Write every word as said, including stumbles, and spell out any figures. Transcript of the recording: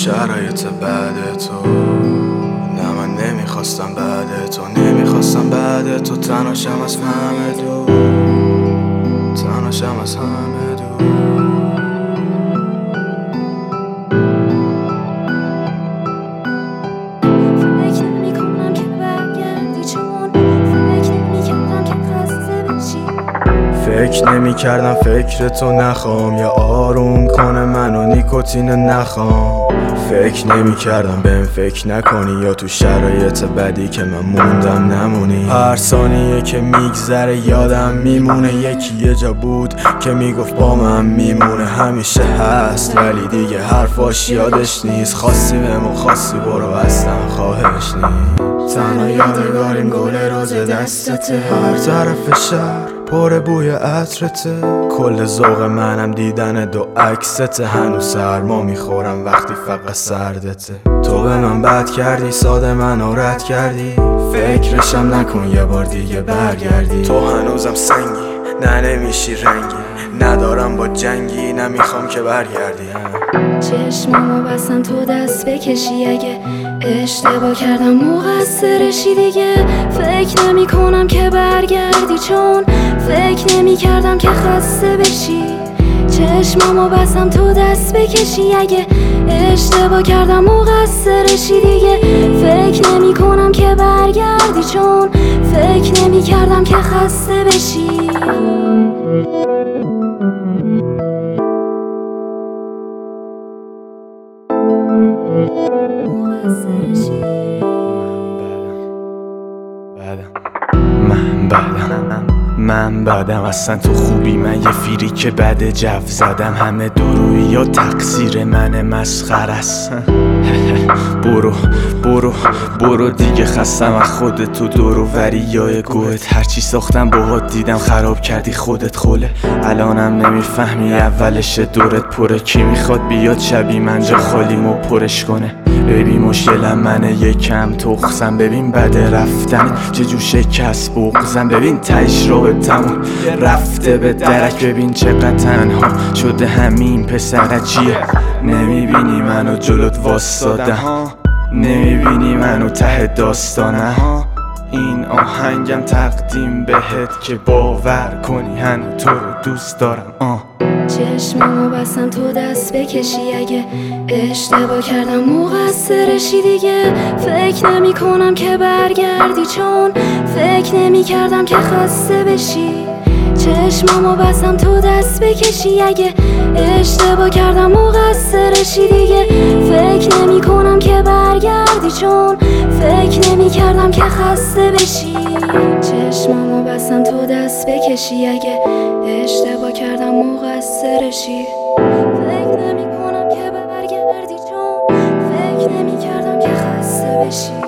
شرایط بعد تو. نه من نمیخواستم بعد تو، نمیخواستم بعد تو تنهاشم از همه دور، تنهاشم از همه دور. فکر نمی کردم فکر تو نخوام یا آروم کنه منو نیکوتین نخوام. فکر نمی کردم بهم فکر نکنی یا تو شرایط بدی که من موندم نمونی. هر ثانیه که میگذره یادم میمونه یکی یه جا بود که میگفت با من میمونه. همیشه هست ولی دیگه حرفاش یادش نیست. خواستی بهم و خواستی برو اصلا خواهش نیست. تنها یادگاریم گل روز دستته، هر طرف شهر پر بوی عطرته. کل ذوق منم دیدن دو عکسته، هنوز سرما میخورم وقتی فقط سردته. تو به من بد کردی، ساده منو رد کردی، فکرشم نکن یه بار دیگه برگردی. تو هنوزم سنگی، نه نمیشی رنگی، ندارم با جنگی، نمیخوام که برگردی. چشمامو بستم تو دست بکشی، اگه اشتباه کردم مقصرشی دیگه. فکر نمی کنم که برگردی چون فکر نمی کردم که خسته بشی. چشمامو بستم تو دست بکشی، اگه اشتباه کردم مقصرشی دیگه. فکر نمی کنم که برگردی چون فکر نمی کردم که خسته بشی. من بعدم من بعدم اصلا تو خوبی، من یه فیری که بد جو زدم. همه درویی یا تقصیر من مسخره است. برو برو برو دیگه، خستم از خودت تو دورو وری یا گوهت. هرچی ساختم باهات دیدم خراب کردی خودت خوله. الانم نمیفهمی اولش دورت پره. کی میخواد بیاد شبی من جا خالیمو پرش کنه. ببین مشکلم منه یکم تخصم، ببین بده رفتن چجور شکست بغزم. ببین تایش رو به تموم رفته به درک، ببین چقدر تنها شده همین پسر چیه. نمیبینی منو جلوت واسادم، نمیبینی منو ته داستانه. این آهنگم تقدیم بهت که باور کنی هنو تو رو دوست دارم. آه چشمامو بستم تو دست بکشی، اگه اشتباه کردم مقصرشی دیگه. فکر نمی کنم که برگردی چون فکر نمی کردم که خسته بشی. چشمامو بستم تو دست بکشی، اگه اشتباه کردم مقصرشی دیگه. فکر نمی کنم که برگردی چون فکر نمی کردم که خسته بشی. چشمامو بستم تو دست بکشی، اگه اشتباه کردم مقصرشی. فکر نمی کنم که برگردی چون فکر نمی کردم که خسته بشی.